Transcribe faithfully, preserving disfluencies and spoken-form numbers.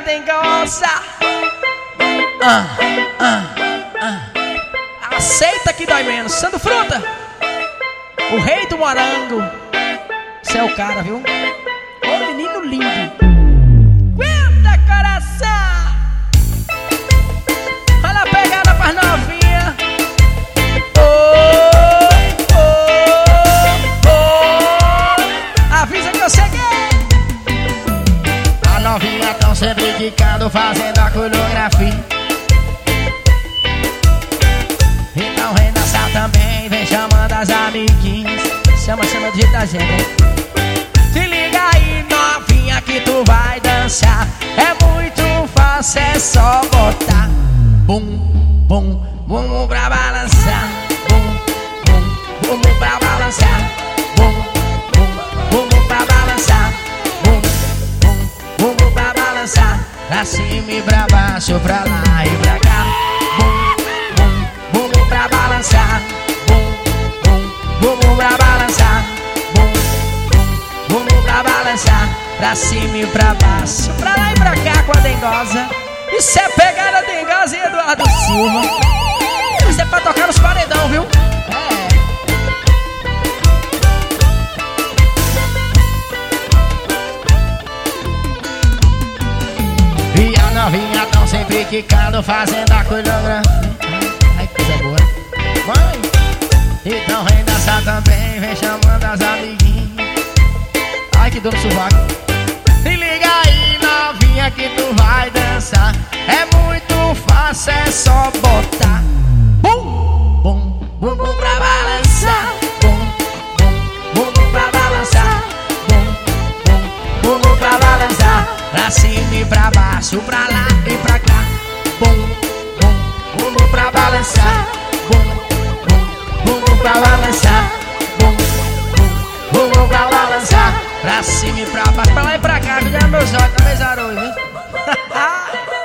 dengosa. Ah, ah, ah. Aceita que dói menos. Sandro Fruta, o rei do morango. Você é o cara, viu? Ô menino lindo. Aguenta, coração. Olha a pegada pras novinha. Oh, oh, oh. Avisa que eu cheguei. A novinha tão sempre quicando, fazendo a coreografia. Então vem dançar também, vem chamando as amiguinhas. Chama, chama do jeito da gente, hein? Se liga aí, novinha, que tu vai dançar. É muito fácil, é só botar bum, bum, bum pra balançar. Bum, bum, bum pra balançar. Bum, bum, bum pra balançar. Bum, bum, bum pra balançar. Pra cima e pra baixo, pra lá e pra cá. Bum, bum, bum pra balançar. Bum, bum, bum pra balançar. Vamos pra balançar, pra cima e pra baixo, pra lá e pra cá com a dengosa. Isso é pegada dengosa e Eduardo Silva. Isso é pra tocar nos paredão, viu? É. E a novinha tão sempre quicando, fazendo a coreografia. Ai, que coisa boa. Mãe, então vem dançar também, vem chamando as amiguinhas. Ai, que dor no sovaco. Se liga aí, novinha, que tu vai dançar. É muito fácil, é só botar bum, bum, bum, bum pra balançar. Bum, bum, bum, bum pra balançar. Bum, bum, bum, bum pra balançar. Pra cima e pra baixo, pra lá e pra cá. Bum, bum, bum, bum pra balançar. Bum, bum, bum, bum pra balançar. Bum, bum, bum, bum pra balançar. Pra cima e pra baixo, pra lá e pra cá, cuidado meu zóio, tá meio zarolho, viu?